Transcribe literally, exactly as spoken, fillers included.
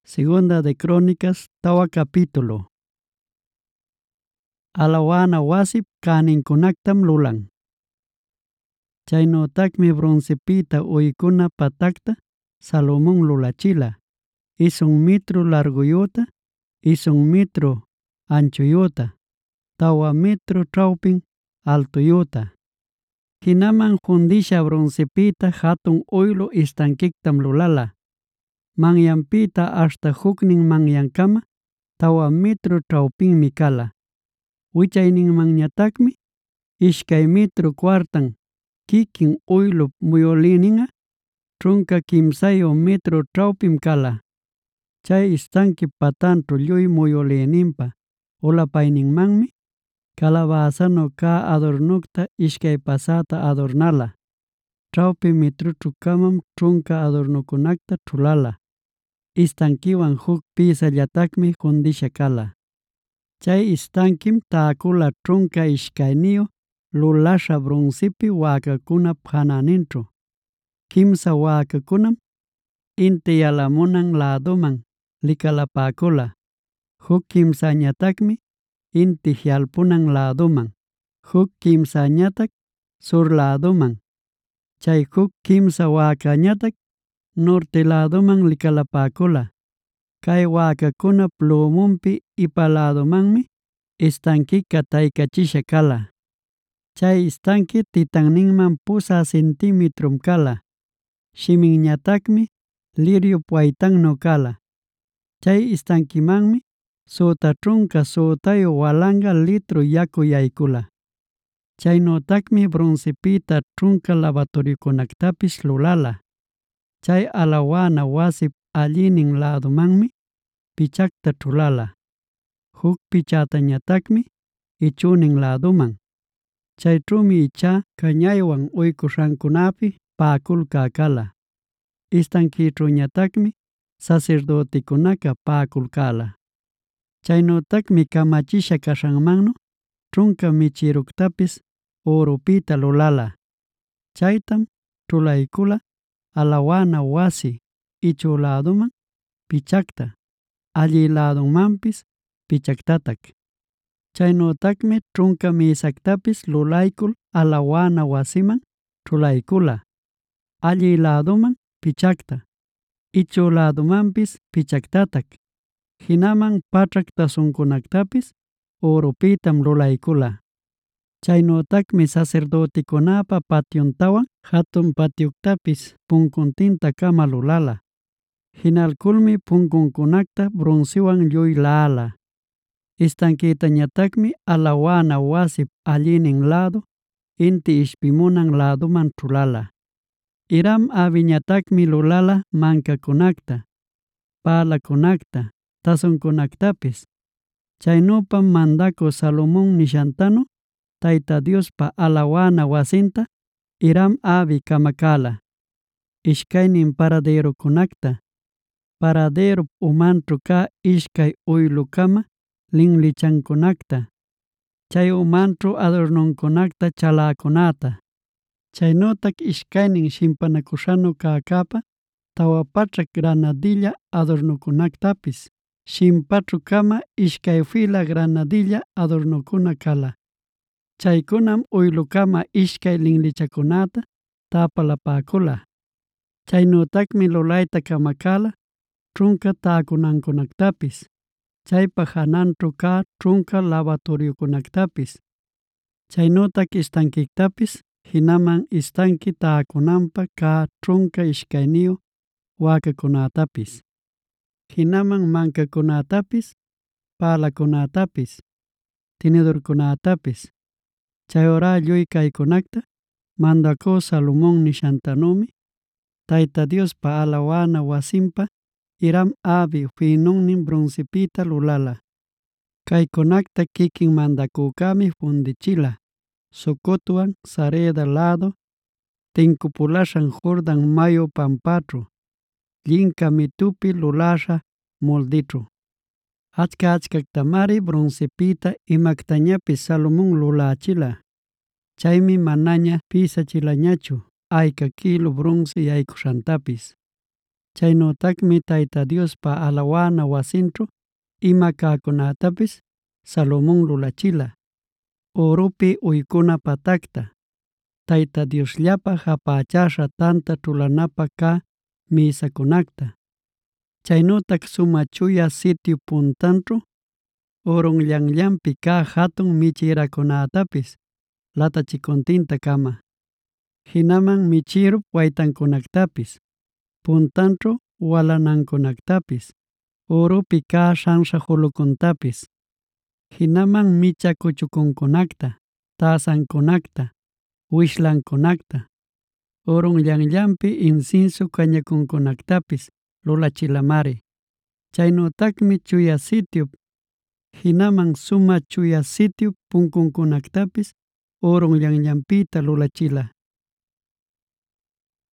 Segunda de Crónicas, tawa capítulo. Alawana wasip kaninkunaktam lulan. Chaynotaqmi broncepita uykuna patakta Salomón lulachila. Isun metro larguyuta, isun metro anchuyuta, tawa metro chawpin altuyuta. Hinaman fundisha broncepita hatun uylu istankiktam lulala. Manyanpita hasta huknin manyankama tawa metro chawpinmi kala. Wichayninmanñataqmi ishkay metro kwartan kikin uylu muyulininga trunka kimsayu metro chawpim kala. Chay istanki patanćhu lluy muyulininpa ulapayninmanmi calabazano ka adornukta ishkay pasata adornala. Chawpi metroćhu kamam trunka adornukunakta ćhulala. Istankiwan huk pisallatakmi fundisha kala. Chay istankim taakula trunka ishkayniyu lulasha broncepi waakakuna hananinćhu. Kimsa waakakunam inti yalamunan ladoman likalapaakula. Huk kimsañatakmi inti jialpunan ladoman, huk kimsañatak sur ladoman. Chay huk kimsa waakañatak norte ladoman likalapaakula. Kay waakakuna plumunpi ipa ladomanmi istankika taykachisha kala. Chay istanki titanninman pusa centimetrum kala. Shiminñatakmi lirio waytannu kala. Chay istankimanmi suta trunka sutayu walanga litro yaku yaykula. Chaynotakmi broncepita trunka lavatoriokunaktapis lulala. Chay alawana wasip allinin ladomanmi pichakta ćhulala. Huk pichatañatakmi ichunin ladoman. Chayćhumi icha kañaywan uykushankunapi paakulka kala. Istankićhuñatakmi sacerdotekunaka paakulkala. Chaynotakmi kamachisha kashanmannu trunka michiruktapis orupita lulala. Chaytam ćhulaykula alawana wasi ichu ladoman pichakta, alli ladonmanpis pichaktatak. Chaynotakmi trunka mesaktapis lulaykul alawana wasiman ćhulaykula. Alli ladoman pichakta, ichu ladomanpis pichaktatak. Hinaman pachak tasunkunaktapis orupitam lulaykula. Chaynotakmi sacerdotekunapa patyuntawan hatun patyuktapis punkuntinta kama lulala. Hinalkulmi punkunkunakta broncewan lluy laala. Istankitañatakmi alawana wasip allinin lado inti ishpimunan ladoman ćhulala. Hiram Abiñatakmi lulala mankakunakta, palakunakta, tasunkunaktapis. Chaynupam mandaku Salomón nishantanu Tayta Diospa alawana wasinta Hiram Abi kamakala. Ishkaynin paraderokunakta, paradero umanćhu ka ishkay uylukama linlichankunakta, chay umanćhu adornunkunakta chalakunata. Chaynotak ishkaynin shimpanakushanu kakapa tawa pachak granadilla adornukunaktapis shimpaćhu kama ishkay fila granadilla adornukuna kala. Chaykunam uylukama ishkay linlichakunata tapalapaakula. Chaynotakmi lulayta kamakala trunka taakunankunaktapis. Chaypa hananćhu ka trunka lavatoriokunaktapis. Chaynotak istankiktapis hinaman istanki taakunanpa ka trunka ishkayniyu waakakunatapis. Hinaman mankakunatapis, palakunatapis, tinidurkunatapis. Chayura lluy kaykunakta mandaku Salomón nishantanumi Tayta Diospa alawana wasinpa Hiram Abi finunnin broncepita lulala. Kaykunakta kikin mandakukami fundichila. Sukutwan Sareda lado tinkupulashan Jordan mayo pampaćhu llinka mitupi lulasha moldećhu. Achka achkaktamari broncepita imaktañapis Salomón lulachila. Chaymi manaña pisachilañachu ayka kilo bronce yaykushantapis. Chaynütakmi Tayta Diospa alawana wasinćhu ima kaqkunatapis Salomón lulachila. Urupi uykuna patacta, Tayta Diosllapa japachasha tanta ćhulanapaq kaq mesacunacta. Chaynütac suma chuya sitio puntanćhu urunllanllanpi kaq hatun michirakunatapis latachikuntinta kama. Hinaman michirup waytancunactapis, puntanćhu walanancunactapis, urupi kaq sansha julucuntapis, hinaman micha kuchukuncunacta, tasancunacta, wishlancunacta, urunllanllanpi incienso cañacuncunactapis lulachilamari. Chaynütacmi chuya sitiup, hinaman suma chuya sitio puncuncunactapis urunllanllanpita lulachila.